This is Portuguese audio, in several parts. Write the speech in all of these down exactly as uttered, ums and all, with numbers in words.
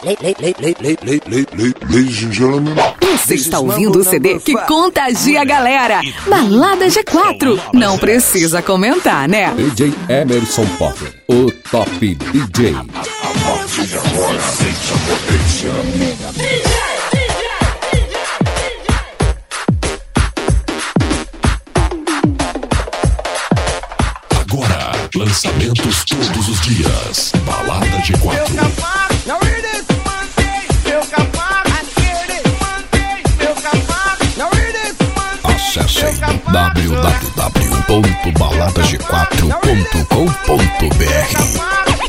Ladies and gentlemen. Você está ouvindo o C D que contagia a galera. Balada G quatro. Não precisa comentar, né? D J Emerson Potter, o Top D J. Agora, lançamentos todos os dias. Balada G quatro. Acesse w w w ponto balada g quatro ponto com ponto b r.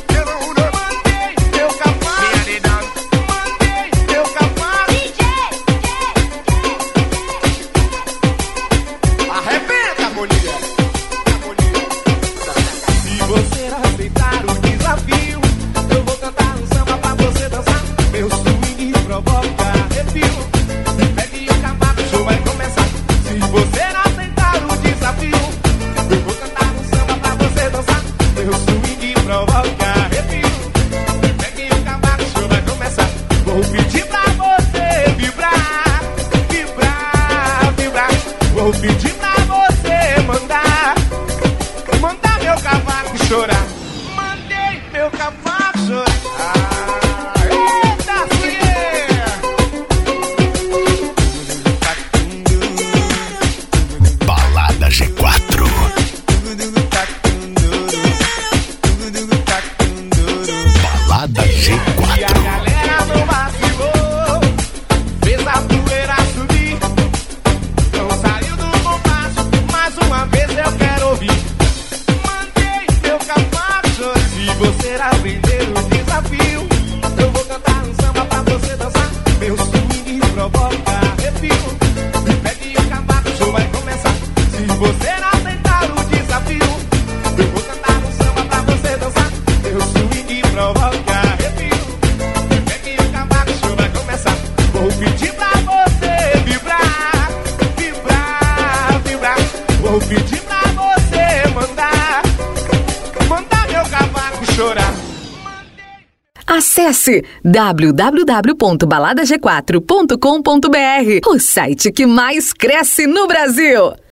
Acesse w w w ponto balada g quatro ponto com ponto b r, o site que mais cresce no Brasil.